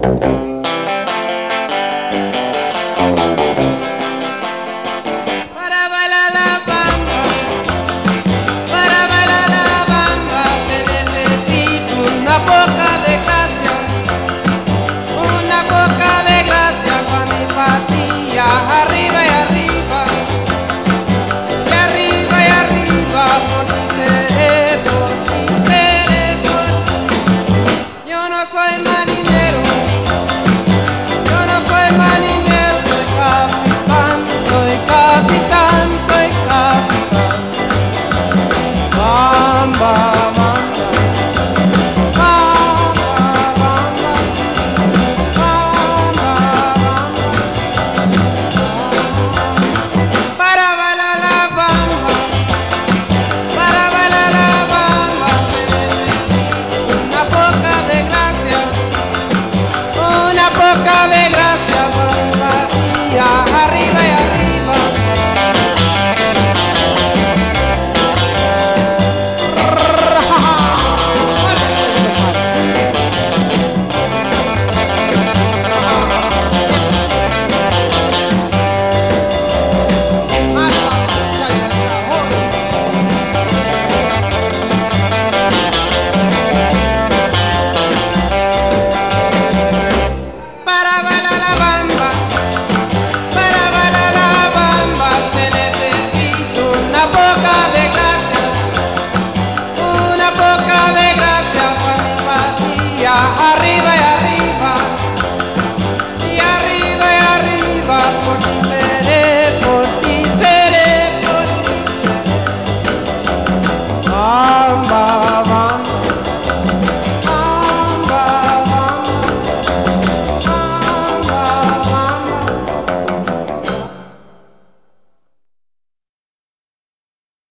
Para bailar la bamba, para bailar la bamba se necesita una poca de gracia, una poca de gracia para mi patilla, arriba y arriba, y arriba y arriba, por ti seré, yo no soy marinero, yo no soy marinero, soy capitán, soy capitán, soy capitán. Bamba, bamba, bamba, bamba, bamba, bamba. Para bailar la bamba, para bailar la bamba se necesita una poca de gracia, una poca de